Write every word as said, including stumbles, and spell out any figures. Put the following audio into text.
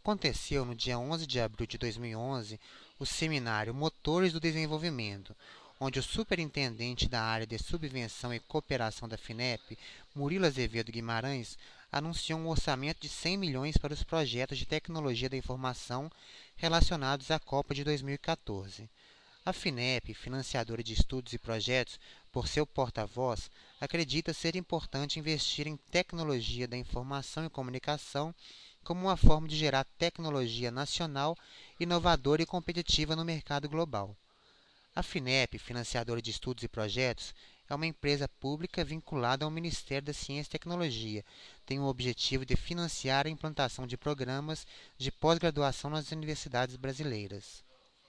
Aconteceu no dia onze de abril de dois mil e onze o seminário Motores do Desenvolvimento, onde o superintendente da área de subvenção e cooperação da Finep, Murilo Azevedo Guimarães, anunciou um orçamento de cem milhões para os projetos de tecnologia da informação relacionados à Copa de dois mil e quatorze. A Finep, financiadora de estudos e projetos, por seu porta-voz, acredita ser importante investir em tecnologia da informação e comunicação como uma forma de gerar tecnologia nacional, inovadora e competitiva no mercado global. A Finep, financiadora de estudos e projetos, é uma empresa pública vinculada ao Ministério da Ciência e Tecnologia. Tem o objetivo de financiar a implantação de programas de pós-graduação nas universidades brasileiras.